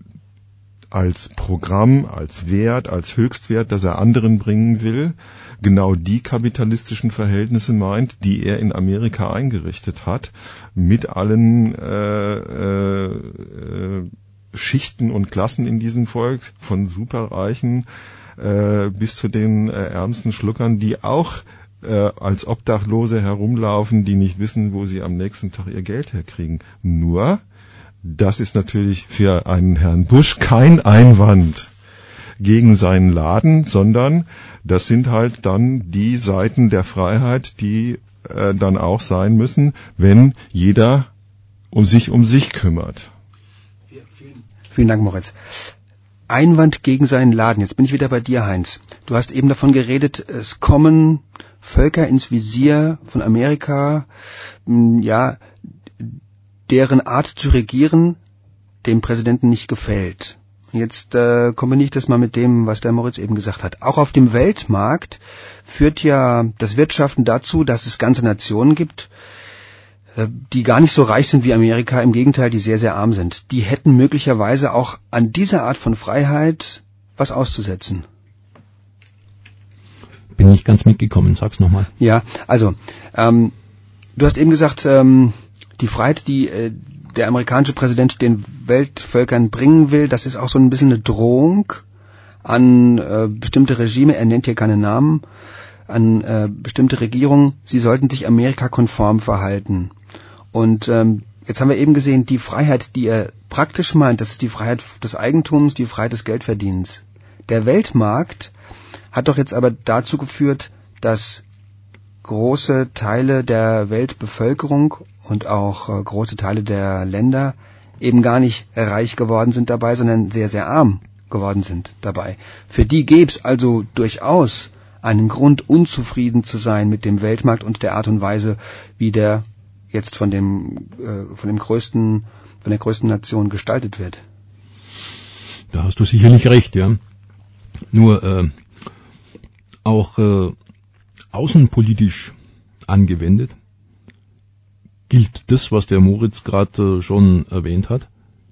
als Programm, als Wert, als Höchstwert, das er anderen bringen will, genau die kapitalistischen Verhältnisse meint, die er in Amerika eingerichtet hat, mit allen äh, äh, Schichten und Klassen in diesem Volk, von Superreichen äh, bis zu den äh, ärmsten Schluckern, die auch äh, als Obdachlose herumlaufen, die nicht wissen, wo sie am nächsten Tag ihr Geld herkriegen. Nur, das ist natürlich für einen Herrn Bush kein Einwand gegen seinen Laden, sondern das sind halt dann die Seiten der Freiheit, die äh, dann auch sein müssen, wenn jeder um sich um sich kümmert. Vielen, vielen Dank, Moritz. Einwand gegen seinen Laden. Jetzt bin ich wieder bei dir, Heinz. Du hast eben davon geredet, es kommen Völker ins Visier von Amerika, ja, deren Art zu regieren dem Präsidenten nicht gefällt. Jetzt äh, kombiniere ich das mal mit dem, was der Moritz eben gesagt hat. Auch auf dem Weltmarkt führt ja das Wirtschaften dazu, dass es ganze Nationen gibt, äh, die gar nicht so reich sind wie Amerika, im Gegenteil, die sehr, sehr arm sind. Die hätten möglicherweise auch an dieser Art von Freiheit was auszusetzen. Bin nicht ganz mitgekommen, sag's nochmal. Ja, also, ähm, du hast eben gesagt, ähm, die Freiheit, die äh, der amerikanische Präsident den Weltvölkern bringen will, das ist auch so ein bisschen eine Drohung an äh, bestimmte Regime, er nennt hier keine Namen, an äh, bestimmte Regierungen, sie sollten sich Amerika-konform verhalten. Und ähm, jetzt haben wir eben gesehen, die Freiheit, die er praktisch meint, das ist die Freiheit des Eigentums, die Freiheit des Geldverdienens. Der Weltmarkt hat doch jetzt aber dazu geführt, dass große Teile der Weltbevölkerung und auch äh, große Teile der Länder eben gar nicht reich geworden sind dabei, sondern sehr, sehr arm geworden sind dabei. Für die gäbe es also durchaus einen Grund, unzufrieden zu sein mit dem Weltmarkt und der Art und Weise, wie der jetzt von dem äh, von dem größten von der größten Nation gestaltet wird. Da hast du sicherlich recht, ja. Nur äh, auch äh, außenpolitisch angewendet gilt das, was der Moritz gerade äh, schon erwähnt hat.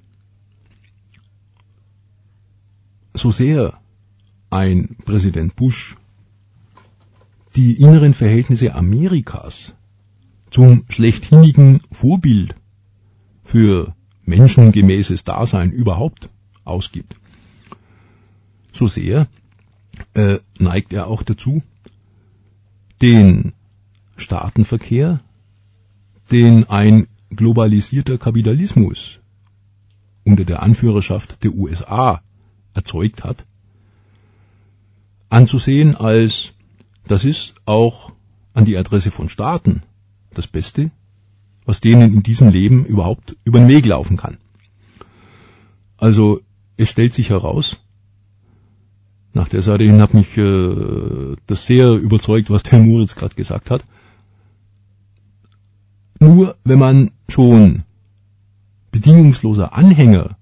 So sehr ein Präsident Bush die inneren Verhältnisse Amerikas zum schlechthinnigen Vorbild für menschengemäßes Dasein überhaupt ausgibt, so sehr äh, neigt er auch dazu, den Staatenverkehr, den ein globalisierter Kapitalismus unter der Anführerschaft der U S A erzeugt hat, anzusehen als, das ist auch an die Adresse von Staaten das Beste, was denen in diesem Leben überhaupt über den Weg laufen kann. Also es stellt sich heraus, nach der Seite hin hat mich äh, das sehr überzeugt, was der Moritz gerade gesagt hat. Nur wenn man schon bedingungsloser Anhänger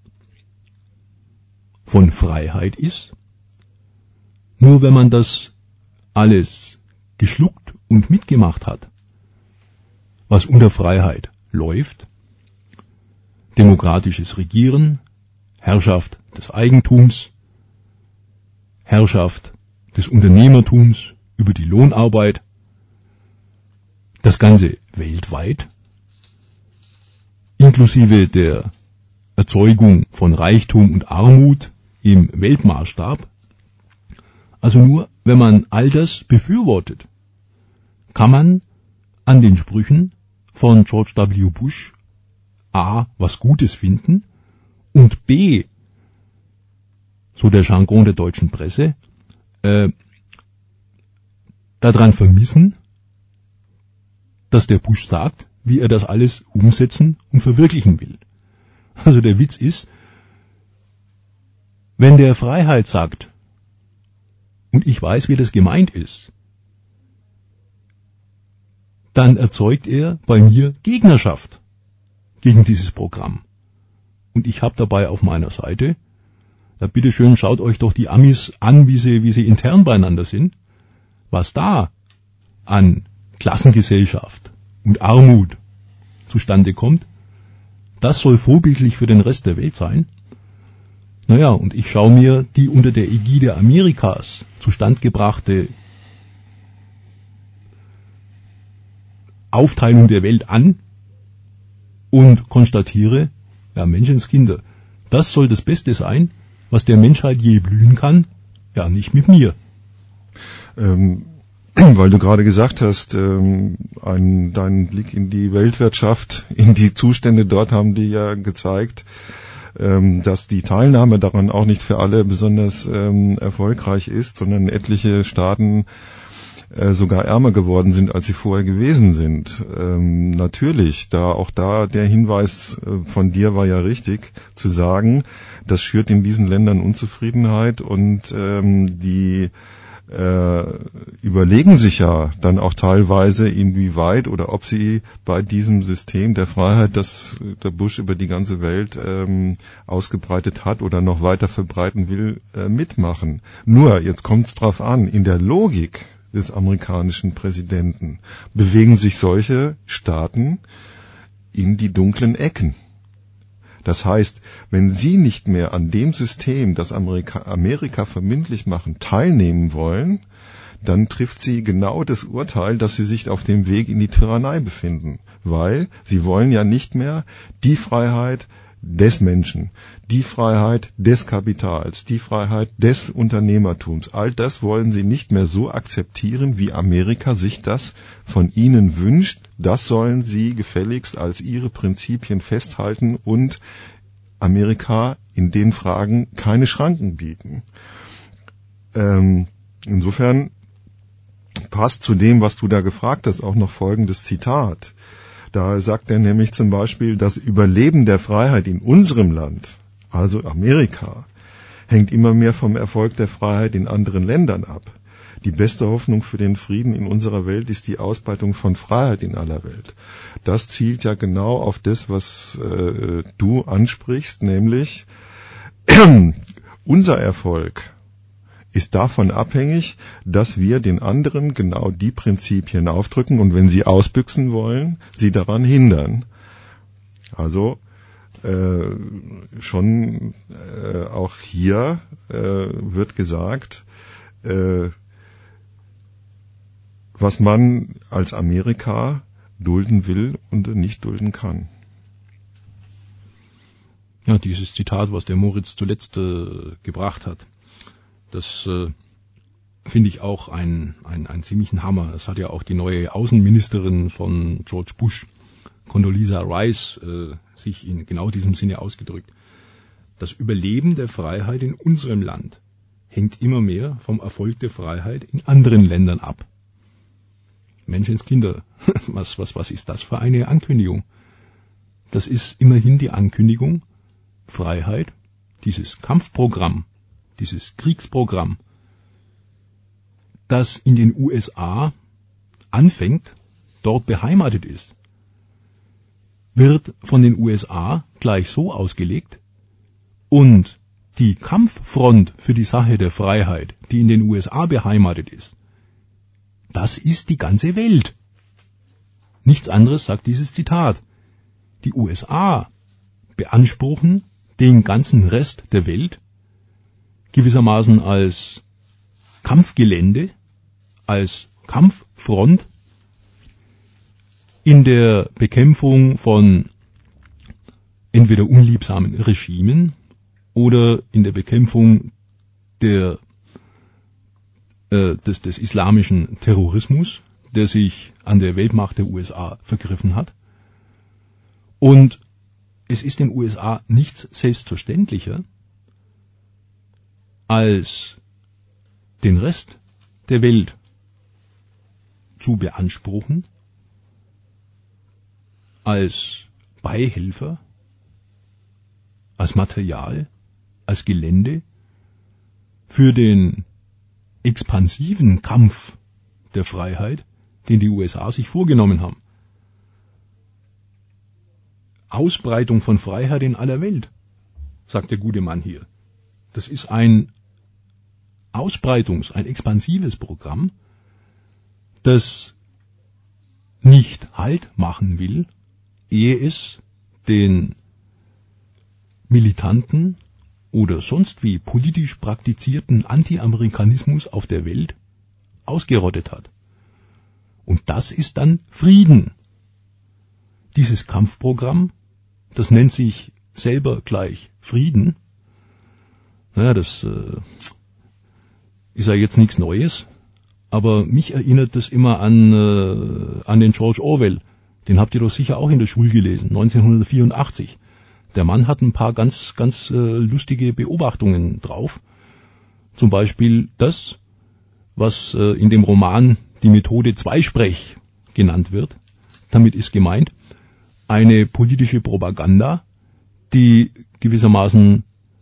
von Freiheit ist, nur wenn man das alles geschluckt und mitgemacht hat, was unter Freiheit läuft, demokratisches Regieren, Herrschaft des Eigentums, Herrschaft des Unternehmertums über die Lohnarbeit, das Ganze weltweit, inklusive der Erzeugung von Reichtum und Armut im Weltmaßstab. Also nur, wenn man all das befürwortet, kann man an den Sprüchen von George W. Bush A. was Gutes finden und B. so der Jargon der deutschen Presse, äh, daran vermissen, dass der Bush sagt, wie er das alles umsetzen und verwirklichen will. Also der Witz ist, wenn der Freiheit sagt, und ich weiß, wie das gemeint ist, dann erzeugt er bei mir Gegnerschaft gegen dieses Programm. Und ich habe dabei auf meiner Seite, ja, bitteschön, schaut euch doch die Amis an, wie sie, wie sie intern beieinander sind, was da an Klassengesellschaft und Armut zustande kommt, das soll vorbildlich für den Rest der Welt sein. Naja, und ich schaue mir die unter der Ägide Amerikas zustand gebrachte Aufteilung der Welt an und konstatiere, ja, Menschenskinder, das soll das Beste sein, was der Menschheit je blühen kann, ja, nicht mit mir. Ähm, weil du gerade gesagt hast, ähm, ein, dein Blick in die Weltwirtschaft, in die Zustände dort haben die ja gezeigt, ähm, dass die Teilnahme daran auch nicht für alle besonders ähm, erfolgreich ist, sondern etliche Staaten äh, sogar ärmer geworden sind, als sie vorher gewesen sind. Ähm, natürlich, da auch da der Hinweis äh, von dir war ja richtig, zu sagen, das schürt in diesen Ländern Unzufriedenheit und ähm, die äh, überlegen sich ja dann auch teilweise, inwieweit oder ob sie bei diesem System der Freiheit, das der Bush über die ganze Welt ähm, ausgebreitet hat oder noch weiter verbreiten will, äh, mitmachen. Nur, jetzt kommt es drauf an, in der Logik des amerikanischen Präsidenten bewegen sich solche Staaten in die dunklen Ecken. Das heißt, wenn Sie nicht mehr an dem System, das Amerika, Amerika verbindlich machen, teilnehmen wollen, dann trifft Sie genau das Urteil, dass Sie sich auf dem Weg in die Tyrannei befinden. Weil Sie wollen ja nicht mehr die Freiheit des Menschen, die Freiheit des Kapitals, die Freiheit des Unternehmertums. All das wollen Sie nicht mehr so akzeptieren, wie Amerika sich das von Ihnen wünscht. Das sollen Sie gefälligst als Ihre Prinzipien festhalten und Amerika in den Fragen keine Schranken bieten. Ähm, insofern passt zu dem, was du da gefragt hast, auch noch folgendes Zitat. Da sagt er nämlich zum Beispiel, das Überleben der Freiheit in unserem Land, also Amerika, hängt immer mehr vom Erfolg der Freiheit in anderen Ländern ab. Die beste Hoffnung für den Frieden in unserer Welt ist die Ausbreitung von Freiheit in aller Welt. Das zielt ja genau auf das, was äh, du ansprichst, nämlich unser Erfolg ist davon abhängig, dass wir den anderen genau die Prinzipien aufdrücken und wenn sie ausbüchsen wollen, sie daran hindern. Also äh, schon äh, auch hier äh, wird gesagt, äh, was man als Amerika dulden will und nicht dulden kann. Ja, dieses Zitat, was der Moritz zuletzt äh, gebracht hat, das äh, finde ich auch ein, ein, ein ziemlichen Hammer. Das hat ja auch die neue Außenministerin von George Bush, Condoleezza Rice, äh, sich in genau diesem Sinne ausgedrückt. Das Überleben der Freiheit in unserem Land hängt immer mehr vom Erfolg der Freiheit in anderen Ländern ab. Menschenskinder, was, was, was ist das für eine Ankündigung? Das ist immerhin die Ankündigung, Freiheit, dieses Kampfprogramm, dieses Kriegsprogramm, das in den U S A anfängt, dort beheimatet ist, wird von den U S A gleich so ausgelegt und die Kampffront für die Sache der Freiheit, die in den U S A beheimatet ist, das ist die ganze Welt. Nichts anderes sagt dieses Zitat. Die U S A beanspruchen den ganzen Rest der Welt gewissermaßen als Kampfgelände, als Kampffront in der Bekämpfung von entweder unliebsamen Regimen oder in der Bekämpfung der, äh, des, des islamischen Terrorismus, der sich an der Weltmacht der U S A vergriffen hat. Und es ist den U S A nichts selbstverständlicher, als den Rest der Welt zu beanspruchen, als Beihelfer, als Material, als Gelände für den expansiven Kampf der Freiheit, den die U S A sich vorgenommen haben. Ausbreitung von Freiheit in aller Welt, sagt der gute Mann hier. Das ist ein Ausbreitungs-, ein expansives Programm, das nicht Halt machen will, ehe es den militanten oder sonst wie politisch praktizierten Anti-Amerikanismus auf der Welt ausgerottet hat. Und das ist dann Frieden. Dieses Kampfprogramm, das nennt sich selber gleich Frieden. Naja, das äh, ist ja jetzt nichts Neues, aber mich erinnert das immer an, äh, an den George Orwell. Den habt ihr doch sicher auch in der Schule gelesen, neunzehnhundertvierundachtzig. Der Mann hat ein paar ganz, ganz äh, lustige Beobachtungen drauf. Zum Beispiel das, was äh, in dem Roman die Methode Zweisprech genannt wird. Damit ist gemeint eine politische Propaganda, die gewissermaßen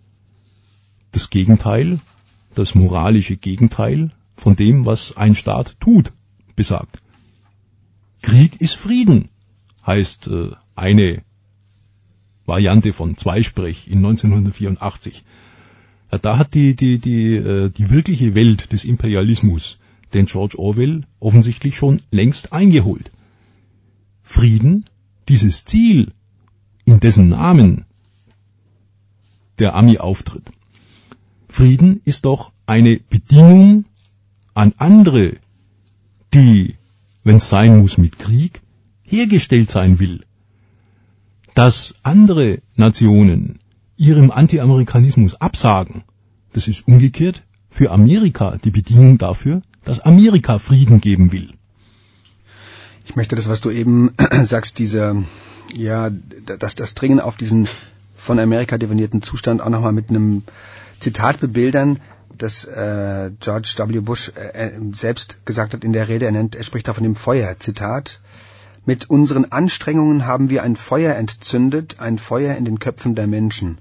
das Gegenteil, das moralische Gegenteil von dem, was ein Staat tut, besagt. Krieg ist Frieden, heißt äh, eine Variante von Zweisprech in neunzehnhundertvierundachtzig. Ja, da hat die, die, die, äh, die wirkliche Welt des Imperialismus den George Orwell offensichtlich schon längst eingeholt. Frieden, dieses Ziel, in dessen Namen der Ami auftritt. Frieden ist doch eine Bedingung an andere, die, wenn es sein muss mit Krieg, hergestellt sein will. Dass andere Nationen ihrem Anti-Amerikanismus absagen, das ist umgekehrt für Amerika die Bedingung dafür, dass Amerika Frieden geben will. Ich möchte das, was du eben sagst, diese, ja, dass das Dringen auf diesen von Amerika definierten Zustand auch nochmal mit einem Zitat bebildern, das äh, George W. Bush äh, selbst gesagt hat in der Rede. Er nennt, er spricht da von dem Feuer. Zitat: Mit unseren Anstrengungen haben wir ein Feuer entzündet, ein Feuer in den Köpfen der Menschen.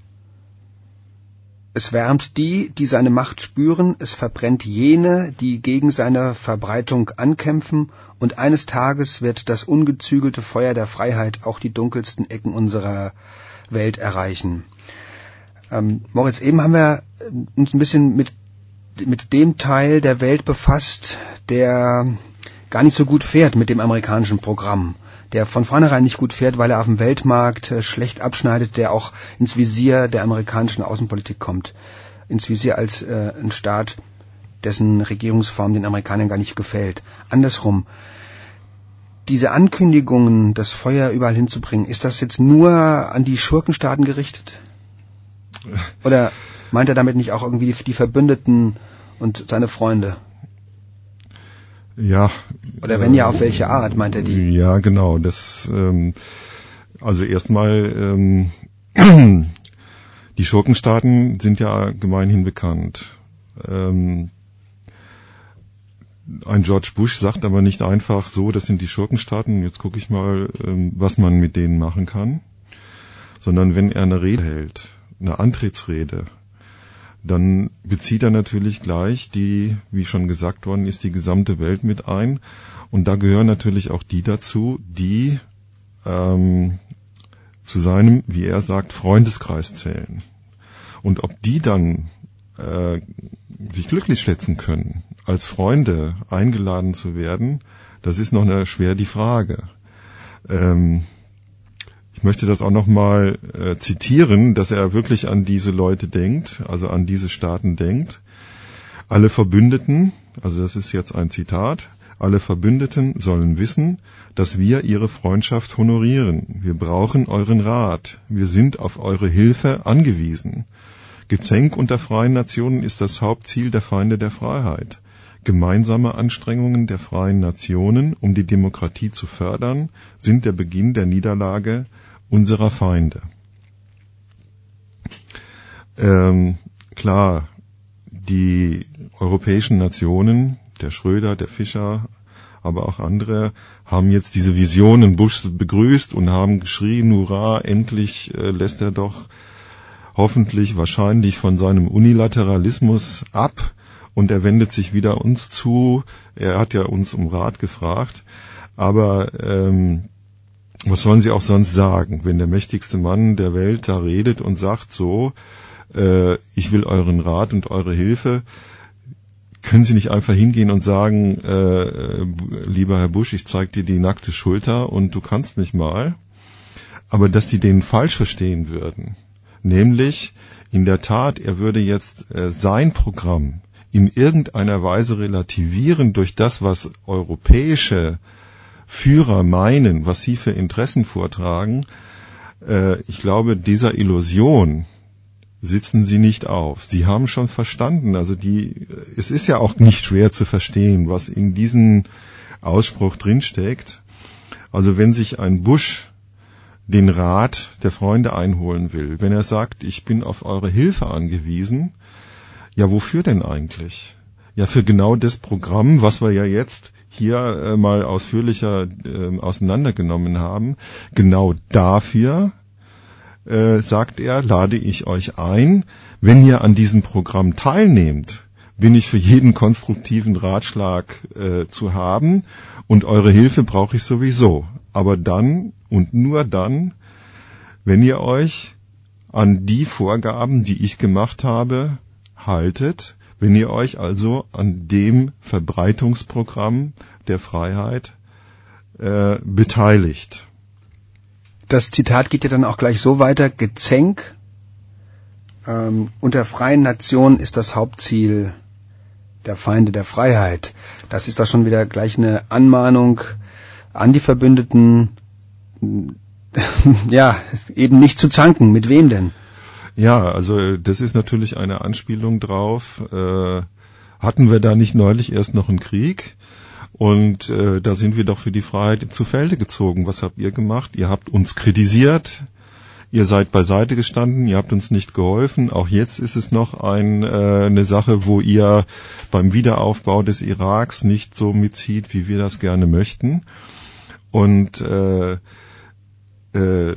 Es wärmt die, die seine Macht spüren, es verbrennt jene, die gegen seine Verbreitung ankämpfen, und eines Tages wird das ungezügelte Feuer der Freiheit auch die dunkelsten Ecken unserer Welt erreichen. Ähm, Moritz, eben haben wir uns ein bisschen mit, mit dem Teil der Welt befasst, der gar nicht so gut fährt mit dem amerikanischen Programm, der von vornherein nicht gut fährt, weil er auf dem Weltmarkt äh, schlecht abschneidet, der auch ins Visier der amerikanischen Außenpolitik kommt. Ins Visier als äh, ein Staat, dessen Regierungsform den Amerikanern gar nicht gefällt. Andersrum, diese Ankündigungen, das Feuer überall hinzubringen, ist das jetzt nur an die Schurkenstaaten gerichtet? Oder meint er damit nicht auch irgendwie die, die Verbündeten und seine Freunde? Ja. Oder wenn ja, auf welche Art meint er die? Ja, genau. Das, ähm, also erstmal, ähm, die Schurkenstaaten sind ja gemeinhin bekannt. Ähm, ein George Bush sagt aber nicht einfach so, das sind die Schurkenstaaten, jetzt gucke ich mal, ähm, was man mit denen machen kann. Sondern wenn er eine Rede hält, eine Antrittsrede, dann bezieht er natürlich gleich die, wie schon gesagt worden ist, die gesamte Welt mit ein. Und da gehören natürlich auch die dazu, die ähm, zu seinem, wie er sagt, Freundeskreis zählen. Und ob die dann äh, sich glücklich schätzen können, als Freunde eingeladen zu werden, das ist noch eine, schwer die Frage. Ähm, Ich möchte das auch nochmal äh, zitieren, dass er wirklich an diese Leute denkt, also an diese Staaten denkt. Alle Verbündeten, also das ist jetzt ein Zitat, alle Verbündeten sollen wissen, dass wir ihre Freundschaft honorieren. Wir brauchen euren Rat. Wir sind auf eure Hilfe angewiesen. Gezänk unter freien Nationen ist das Hauptziel der Feinde der Freiheit. Gemeinsame Anstrengungen der freien Nationen, um die Demokratie zu fördern, sind der Beginn der Niederlage unserer Feinde. Ähm, klar, die europäischen Nationen, der Schröder, der Fischer, aber auch andere, haben jetzt diese Visionen Bush begrüßt und haben geschrien, hurra, endlich äh, lässt er doch hoffentlich wahrscheinlich von seinem Unilateralismus ab und er wendet sich wieder uns zu. Er hat ja uns um Rat gefragt, aber ähm, was sollen sie auch sonst sagen, wenn der mächtigste Mann der Welt da redet und sagt so, äh, ich will euren Rat und eure Hilfe, können sie nicht einfach hingehen und sagen, äh, lieber Herr Bush, ich zeig dir die nackte Schulter und du kannst mich mal, aber dass sie den falsch verstehen würden, nämlich in der Tat, er würde jetzt äh, sein Programm in irgendeiner Weise relativieren durch das, was europäische Führer meinen, was sie für Interessen vortragen. Äh, ich glaube, dieser Illusion sitzen sie nicht auf. Sie haben schon verstanden, also die, es ist ja auch nicht schwer zu verstehen, was in diesem Ausspruch drinsteckt. Also wenn sich ein Bush den Rat der Freunde einholen will, wenn er sagt, ich bin auf eure Hilfe angewiesen, ja, wofür denn eigentlich? ja für genau das Programm, was wir ja jetzt hier äh, mal ausführlicher äh, auseinandergenommen haben, genau dafür, äh, sagt er, lade ich euch ein, wenn ihr an diesem Programm teilnehmt, bin ich für jeden konstruktiven Ratschlag äh, zu haben und eure Hilfe brauche ich sowieso. Aber dann und nur dann, wenn ihr euch an die Vorgaben, die ich gemacht habe, haltet, wenn ihr euch also an dem Verbreitungsprogramm der Freiheit äh, beteiligt. Das Zitat geht ja dann auch gleich so weiter, Gezänk, ähm, unter freien Nationen ist das Hauptziel der Feinde der Freiheit. Das ist doch schon wieder gleich eine Anmahnung an die Verbündeten, ja, eben nicht zu zanken. Mit wem denn? Ja, also das ist natürlich eine Anspielung drauf. Äh, hatten wir da nicht neulich erst noch einen Krieg? Und äh, da sind wir doch für die Freiheit zu Felde gezogen. Was habt ihr gemacht? Ihr habt uns kritisiert. Ihr seid beiseite gestanden, ihr habt uns nicht geholfen. Auch jetzt ist es noch ein, äh, eine Sache, wo ihr beim Wiederaufbau des Iraks nicht so mitzieht, wie wir das gerne möchten. Und äh, äh,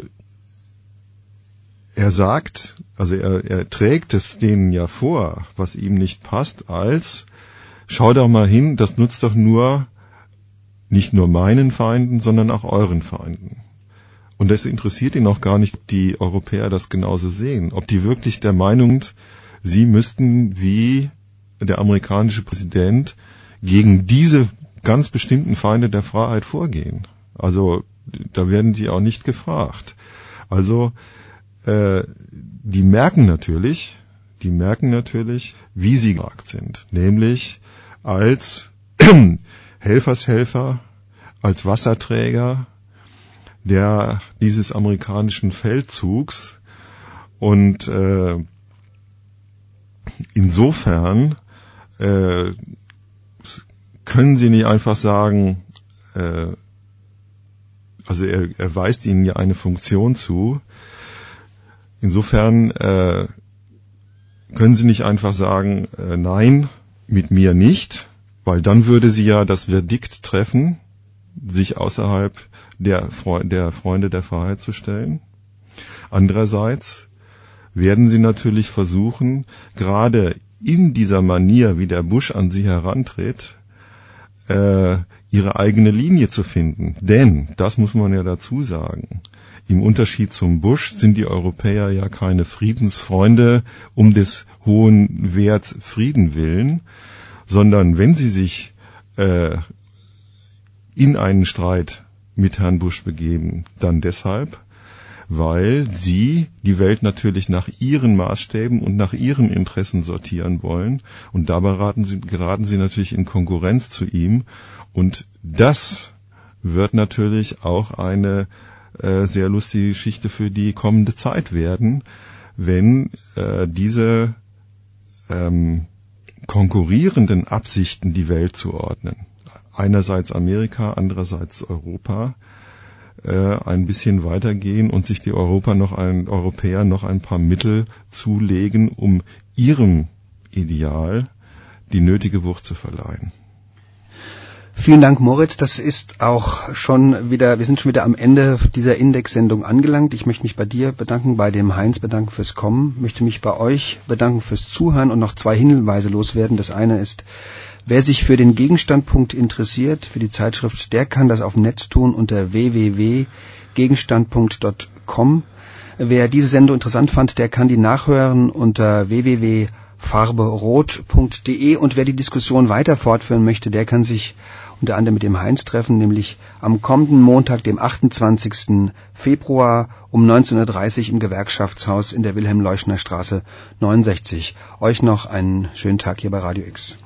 er sagt, also er, er trägt es denen ja vor, was ihm nicht passt, als schau doch mal hin, das nutzt doch nur nicht nur meinen Feinden, sondern auch euren Feinden. Und es interessiert ihn auch gar nicht, ob die Europäer das genauso sehen, ob die wirklich der Meinung sind, sie müssten wie der amerikanische Präsident gegen diese ganz bestimmten Feinde der Freiheit vorgehen. Also da werden die auch nicht gefragt. Also äh, die merken natürlich, die merken natürlich, wie sie gefragt sind, nämlich als Helfershelfer, als Wasserträger der dieses amerikanischen Feldzugs und äh, insofern äh, können sie nicht einfach sagen, äh, also er, er weist ihnen ja eine Funktion zu, insofern äh, können sie nicht einfach sagen, äh, nein, mit mir nicht, weil dann würde sie ja das Verdikt treffen, sich außerhalb der, Fre- der Freunde der Freiheit zu stellen. Andererseits werden sie natürlich versuchen, gerade in dieser Manier, wie der Bush an sie herantritt, äh, ihre eigene Linie zu finden. Denn, das muss man ja dazu sagen, im Unterschied zum Bush sind die Europäer ja keine Friedensfreunde um des hohen Werts Frieden willen, sondern wenn sie sich äh, in einen Streit mit Herrn Bush begeben, dann deshalb, weil sie die Welt natürlich nach ihren Maßstäben und nach ihren Interessen sortieren wollen und dabei geraten sie, geraten sie natürlich in Konkurrenz zu ihm und das wird natürlich auch eine äh, sehr lustige Geschichte für die kommende Zeit werden, wenn äh, diese ähm, konkurrierenden Absichten die Welt zuordnen. Einerseits Amerika, andererseits Europa, äh, ein bisschen weitergehen und sich die Europa noch ein, Europäer noch ein paar Mittel zulegen, um ihrem Ideal die nötige Wucht zu verleihen. Vielen Dank, Moritz. Das ist auch schon wieder, wir sind schon wieder am Ende dieser Index-Sendung angelangt. Ich möchte mich bei dir bedanken, bei dem Heinz bedanken fürs Kommen, möchte mich bei euch bedanken fürs Zuhören und noch zwei Hinweise loswerden. Das eine ist, wer sich für den Gegenstandpunkt interessiert, für die Zeitschrift, der kann das auf dem Netz tun unter w w w punkt gegenstandpunkt punkt com. Wer diese Sendung interessant fand, der kann die nachhören unter w w w punkt farberot punkt d e und wer die Diskussion weiter fortführen möchte, der kann sich unter anderem mit dem Heinz treffen, nämlich am kommenden Montag, dem achtundzwanzigsten Februar um neunzehn Uhr dreißig im Gewerkschaftshaus in der Wilhelm-Leuschner Straße neunundsechzig. Euch noch einen schönen Tag hier bei Radio X.